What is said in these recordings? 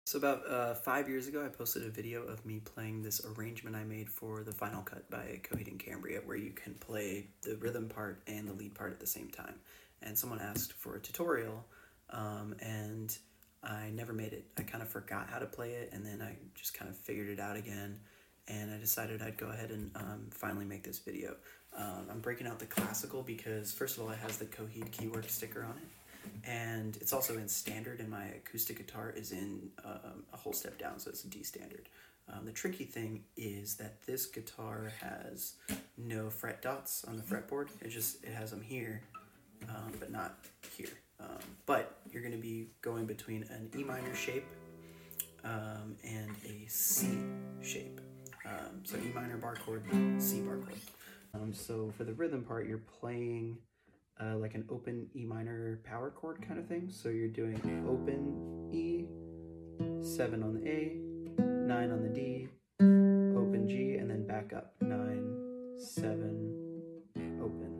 So about 5 years ago, I posted a video of me playing this arrangement I made for the Final Cut by Coheed and Cambria, where you can play the rhythm part and the lead part at the same time. And someone asked for a tutorial, and I never made it. I kind of forgot how to play it, and then I just kind of figured it out again, and I decided I'd go ahead and finally make this video. I'm breaking out the classical because, first of all, it has the Coheed Keywork sticker on it, and it's also in standard, and my acoustic guitar is in a whole step down, so it's D standard. The tricky thing is that this guitar has no fret dots on the fretboard. It has them here, but not here. But you're going to be going between an E minor shape and a C shape. So E minor bar chord, C bar chord. So for the rhythm part, you're playing like an open E minor power chord kind of thing. So you're doing open E, 7 on the A, 9 on the D, open G, and then back up. 9, 7, open.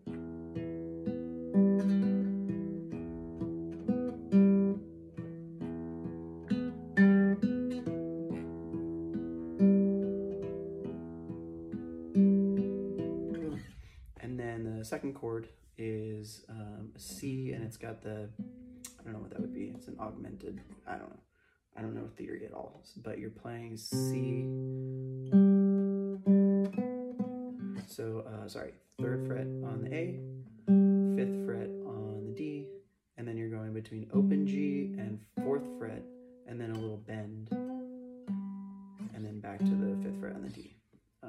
And then the second chord is a C, and it's got the, I don't know what that would be. It's an augmented, I don't know theory at all, but you're playing C. So, sorry, 3rd fret on the A, 5th fret on the D, and then you're going between open G and 4th fret, and then a little bend, and then back to the 5th fret on the D.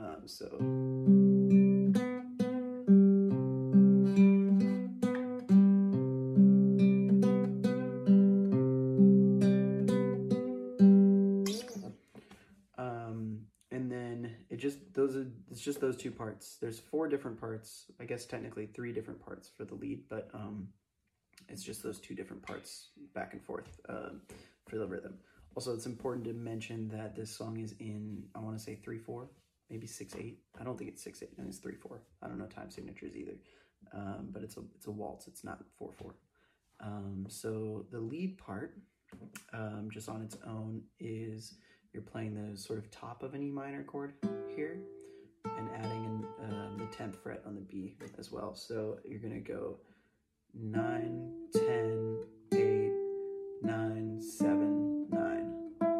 And then it's just those two parts. There's 4 different parts, I guess technically 3 different parts for the lead, but it's just those 2 different parts back and forth for the rhythm. Also, it's important to mention that this song is in, I want to say 3/4, maybe 6/8. I don't think it's 6/8, I think it's 3/4. I don't know time signatures either, but it's a waltz. It's not 4/4. So the lead part, just on its own, is you're playing the sort of top of an E minor chord here and adding the 10th fret on the B as well. So you're going to go 9, 10, 8, 9, 7, 9.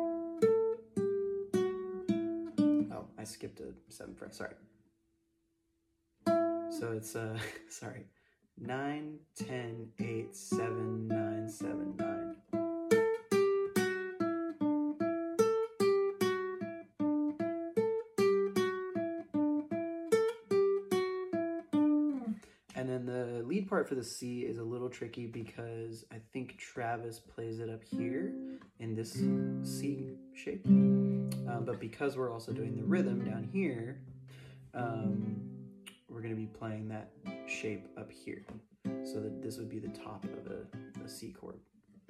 Oh, I skipped a 7th fret, sorry. So it's, sorry, 9, 10, 8, 7, 9, 7, 9. And then the lead part for the C is a little tricky because I think Travis plays it up here in this C shape. But because we're also doing the rhythm down here, we're going to be playing that shape up here. So that this would be the top of a C chord.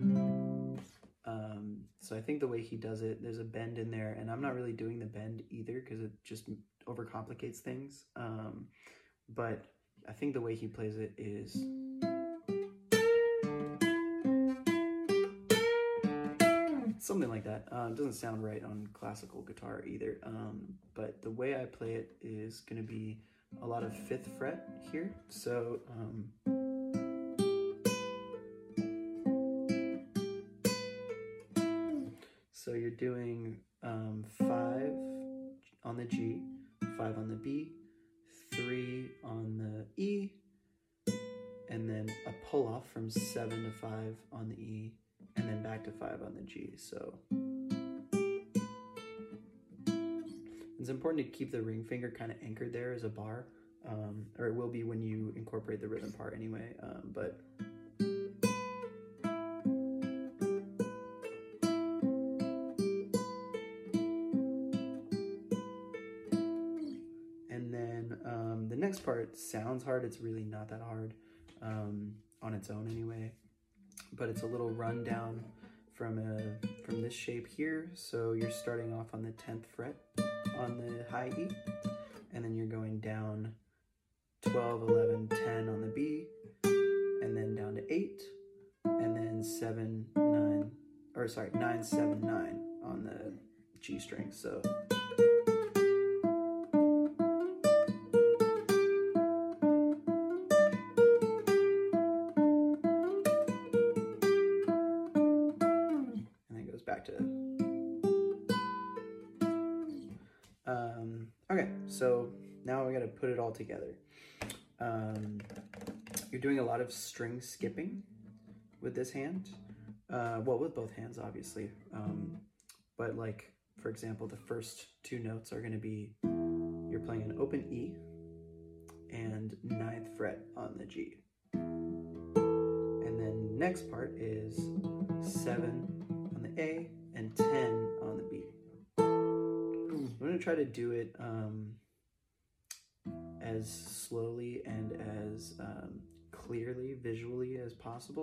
So I think the way he does it, there's a bend in there, and I'm not really doing the bend either because it just overcomplicates things. But I think the way he plays it is something like that. It doesn't sound right on classical guitar either. But the way I play it is going to be a lot of 5th fret here. So so you're doing 5 on the G, 5 on the B, 3 on the E, and then a pull off from 7 to 5 on the E, and then back to 5 on the G. So it's important to keep the ring finger kind of anchored there as a bar, or it will be when you incorporate the rhythm part anyway, but and then the next part sounds hard. It's really not that hard on its own anyway, but it's a little rundown from this shape here. So you're starting off on the 10th fret on the high E, and then you're going down 12, 11, 10 on the B, and then down to 8, and then 7, 9, or sorry, 9, 7, 9 on the G string. So and then it goes back to okay, so now we got to put it all together. You're doing a lot of string skipping with this hand. Well, with both hands, obviously. But like, for example, the first two notes are going to be, you're playing an open E and 9th fret on the G. And then next part is 7 on the A and 10 on the B. I'm going to try to do it as slowly and as clearly visually as possible.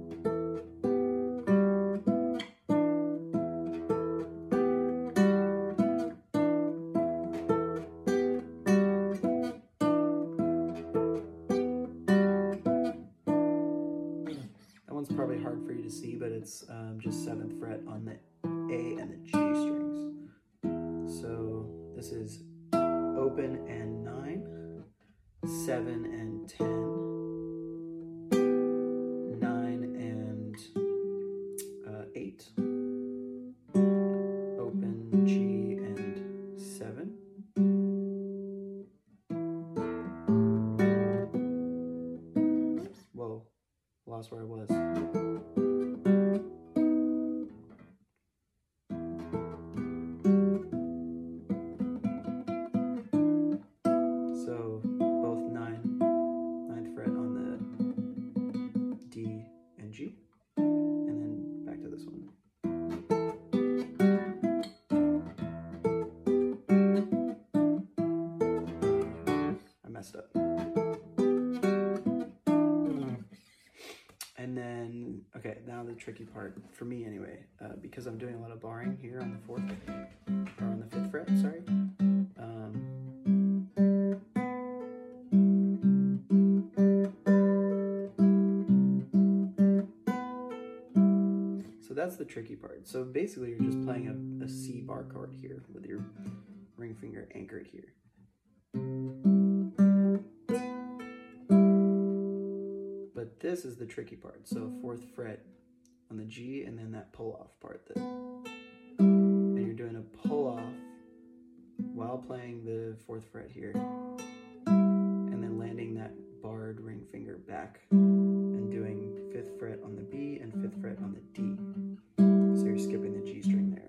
That one's probably hard for you to see, but it's just 7th fret on the A and the G strings. So this is open and 9, 7 and 10, 9 and 8, open G and 7, whoa, lost where I was. So both 9th fret on the D and G, and then back to this one. I messed up. And then, okay, now the tricky part, for me anyway, because I'm doing a lot of barring here on the 4th, or on the 5th fret, sorry. So that's the tricky part. So basically you're just playing a C bar chord here with your ring finger anchored here. But this is the tricky part. So 4th fret on the G and then that pull off part. And you're doing a pull off while playing the 4th fret here. And then landing that barred ring finger back and doing 5th fret on the B and 5th fret on the D. So you're skipping the G string there.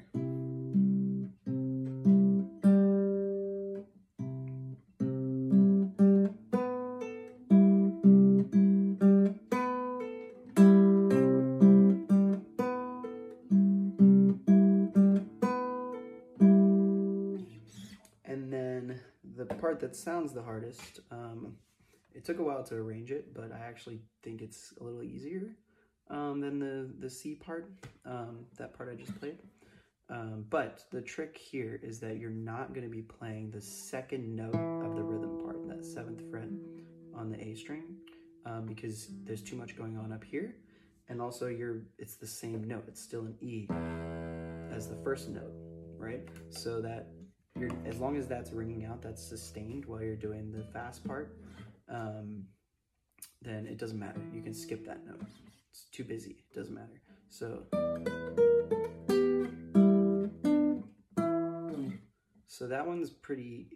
And then the part that sounds the hardest, it took a while to arrange it, but I actually think it's a little easier than the C part, that part I just played. But the trick here is that you're not going to be playing the second note of the rhythm part, that 7th fret on the A string, because there's too much going on up here. And also it's the same note, it's still an E as the first note, right? So that as long as that's ringing out, that's sustained while you're doing the fast part, then it doesn't matter. You can skip that note. It's too busy, it doesn't matter. So that one's pretty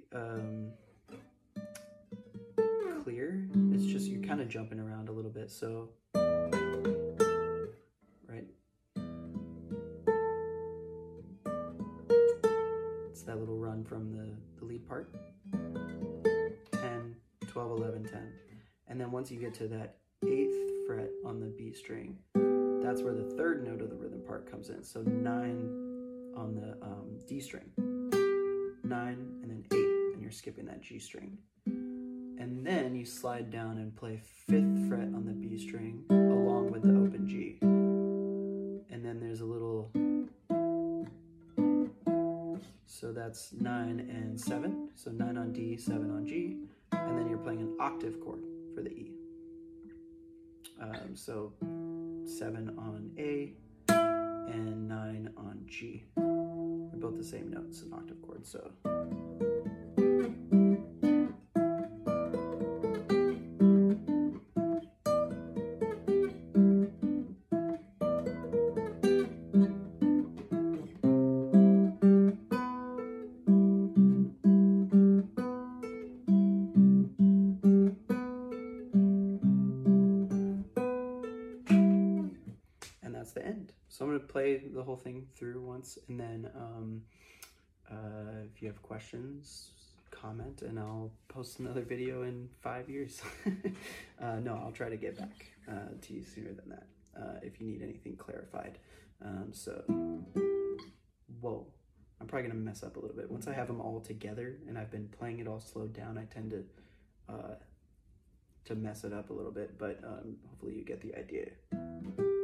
clear. It's just you're kind of jumping around a little bit. So, right? It's that little run from the lead part. 10, 12, 11, 10. And then once you get to that 8th fret on the B string, that's where the 3rd note of the rhythm part comes in. So 9 on the D string. 9 and then 8, and you're skipping that G string. And then you slide down and play 5th fret on the B string along with the open G. And then there's a little, so that's 9 and 7. So 9 on D, 7 on G. And then you're playing an octave chord for the E. So 7 on A and 9 on G. They're both the same notes, an octave chord, so. And that's the end. So I'm going to play the whole thing through once, and then if you have questions, comment, and I'll post another video in 5 years. No, I'll try to get back to you sooner than that if you need anything clarified. So, whoa, I'm probably going to mess up a little bit. Once I have them all together and I've been playing it all slowed down, I tend to mess it up a little bit, but hopefully you get the idea.